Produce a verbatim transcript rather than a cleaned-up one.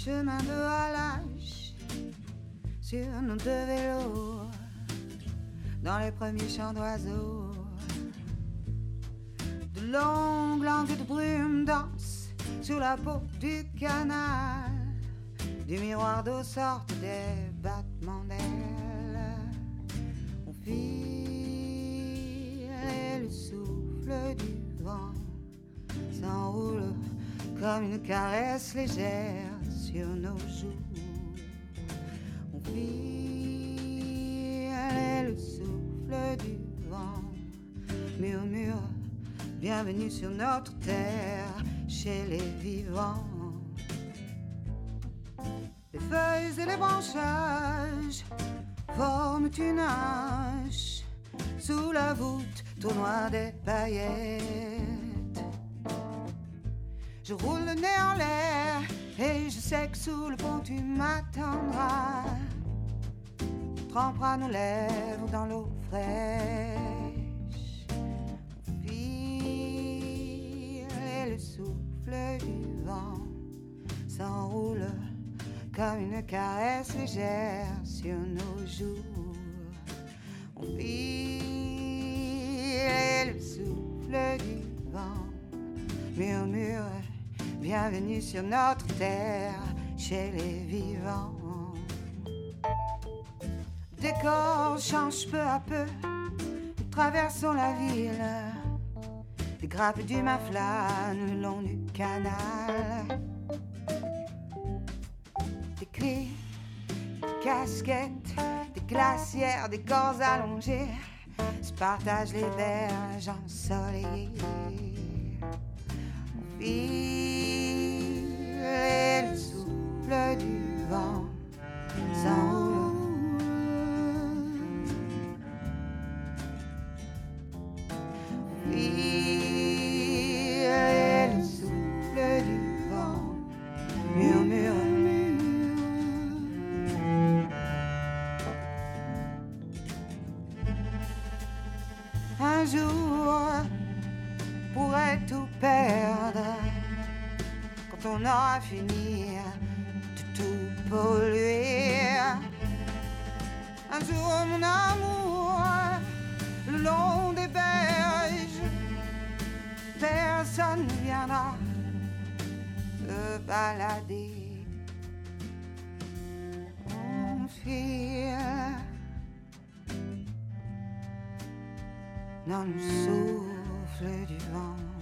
chemin de Halage, sur nos deux vélos, dans les premiers chants d'oiseaux. De longues langues de brume dansent sur la peau du canal. Du miroir d'eau sortent des battements d'ailes. On file et le souffle du vent s'enroule comme une caresse légère sur nos joues. On file et le souffle du vent murmure bienvenue sur notre terre, chez les vivants. Les feuilles et les branchages forment une hache sous la voûte tournoie des paillettes. Je roule le nez en l'air et je sais que sous le pont tu m'attendras. Trempera nos lèvres dans l'eau fraîche. On file et le souffle du vent s'enroule comme une caresse légère sur nos joues. On file et le souffle du vent murmure bienvenue sur notre terre, chez les vivants. Le décor change peu à peu, nous traversons la ville. Des grappes du maflane le long du canal. Des cris, des casquettes, des glacières, des corps allongés se partagent les berges ensoleillées. On file et le souffle du vent s'enroule. On file et le souffle du vent murmure. Un jour, pourrait tout perdre quand on aura fini de tout polluer. Un jour, mon amour, le long des berges, personne ne viendra se balader. On file dans le souffle du vent.